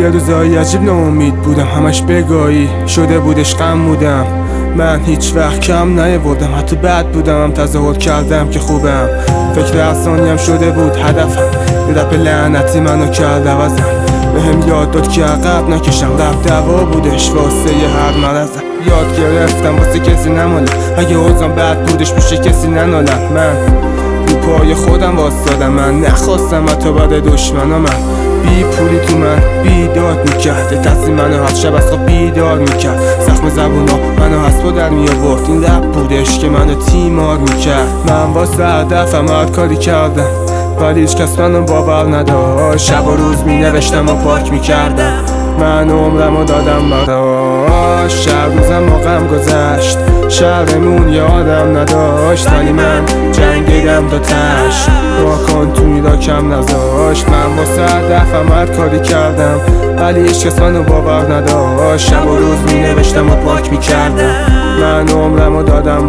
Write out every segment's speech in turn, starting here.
یه روزایی عجیب ناامید بودم، همش بگاهی شده بودش غم بودم. من هیچ وقت کم نیاوردم، حتی بد بودم تظاهر کردم که خوبم. فکر افسانه‌ام شده بود هدفم، یه رپ لعنتی منو کرد عوضم. بهم یاد داد که عقب نکشم، رپ دوا بودش واسه یه هر مرضم. یاد گرفتم واسه کسی نمالم، اگه اوضاعم بد بودش پیش کسی ننالم. من رو پای خودم واسدادم، من نخواستم حتی بعد دشمنام. بی پولی تو من بیداد میکرد، تصمیم منو هر شب از خواب بیدار میکرد. زخم زبونا منو از پا در میآورد، این رپ بودش که منو تیمار میکرد. من واسه هدفم هر کاری کردم ولی هیچ کس منو باور نداشت. شب و روز می نوشتم و پاک میکردم، من عمرمو دادم براش. شب روزم با غم گذشت، شهرمون یادم نداشت، ولی من جنگیدم تا تش. واکن توی را کم نذاشت، من واسه هدفم هر کاری کردم ولی هیچ کس منو باور نداشت. شب و روز می نوشتم و پاک میکردم، من عمرمو دادم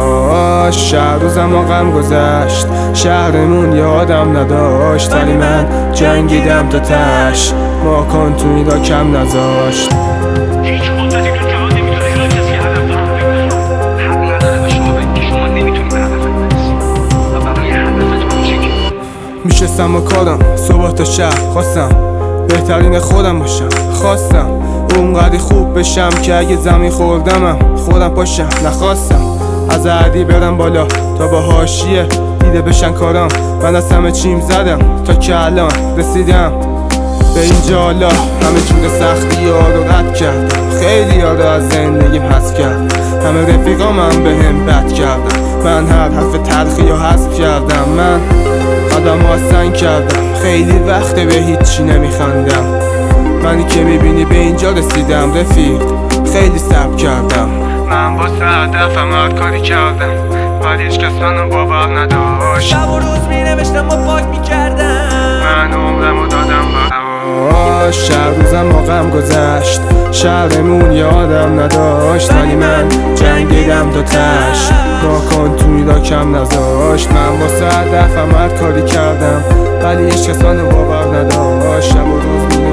براش. شهر روزم با غم گذشت، شهرمون یادم نداشت، ولی من جنگیدم تا تش. واکن توی را کم نذاشت. هیچ قدرتی تو جهان نمیتونه جلوی کسی هدف رو بگیره. حق نداره به شما بگه که شما نمیتونی به هدفت برسی و برای هدفت کوچیکی. میشستم و کارم صبح تا شب، خواستم بهترین خودم باشم. خواستم اونقدی خوب بشم که اگه زمین خوردمم خودم پاشم. نخواستم از عردی برم بالا تا با حاشیه دیده بشن کارم. من از همه چیم زدم تا که الان رسیدم به اینجا. حالا همه جور سختی ها رو رد کردم، خیلی ها رو از زندگیم حذف کردم. همه رفیقام هم به هم بد کردم، من هر حرف تلخی ها حذف کردم. من قدم ها سنگ کردم، خیلی وقته به هیچی نمیخندم. منی که میبینی به اینجا رسیدم رفیق، خیلی صبر کردم. من واسه هدفم هر کاری کردم ولی هیچ کس منو باور نداشت. شب و روز می نوشتم و پاک می کردم، من عمرمو دادم براش. شب روزم با غم گذشت، شهرمون یادم نداشت، ولی من جنگیدم تا تش. واکن توی را کم نذاشت، من واسه هدفم هر کاری کردم ولی هیچ کس منو باور نداشت. شب و روز